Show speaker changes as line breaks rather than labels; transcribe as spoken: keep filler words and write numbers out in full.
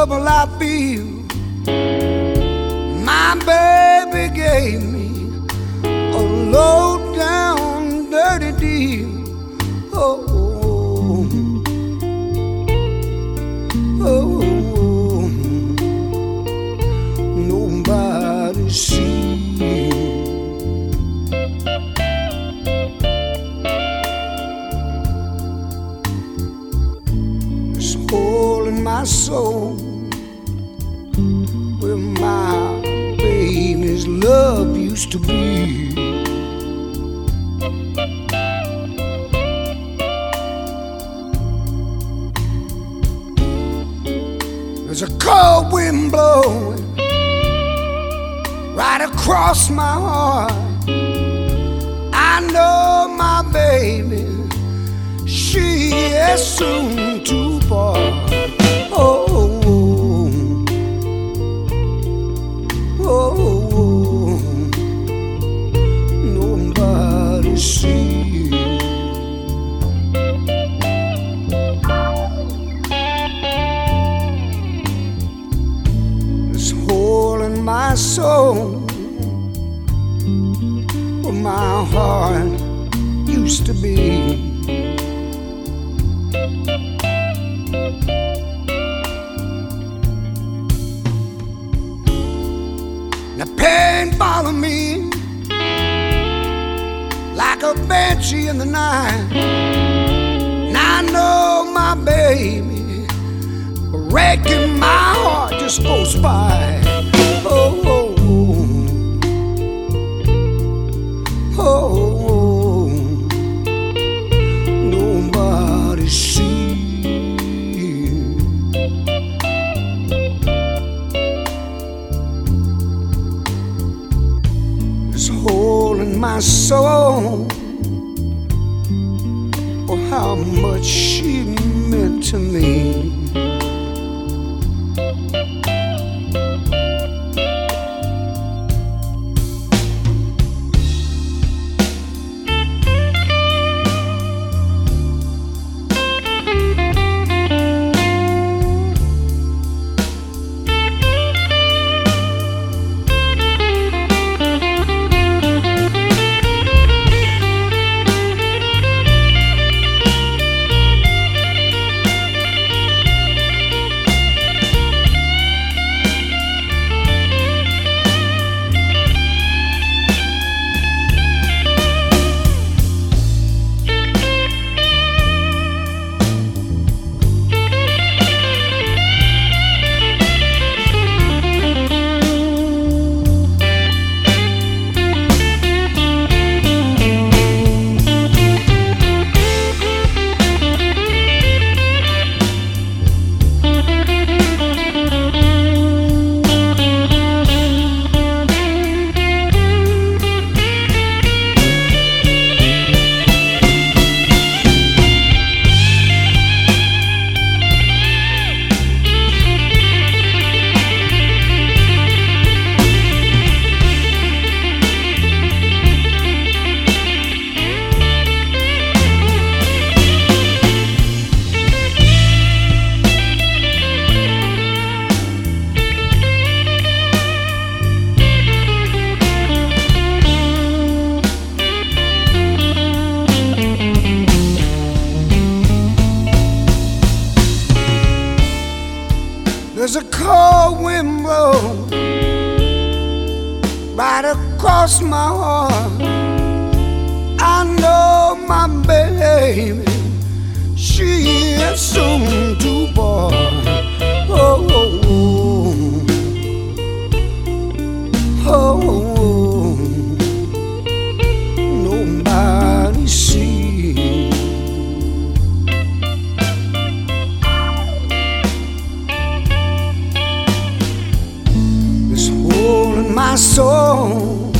trouble I feel, my baby gave me a low down dirty deal. Oh, oh, oh, nobody sees. This hole in my soul where my baby's love used to be. There's a cold wind blowing right across my heart. I know my baby, she is soon to part. Oh, oh, nobody sees. This hole in my soul where my heart used to be. The pain followed me like a banshee in the night. And I know my baby breaking my heart just goes by. Oh, oh, oh, oh, nobody sees. Hole in my soul, oh, how much she meant to me. There's a cold wind blow right across my heart. I know my baby, she is soon to part. Oh, oh, oh, oh, nobody sees. My soul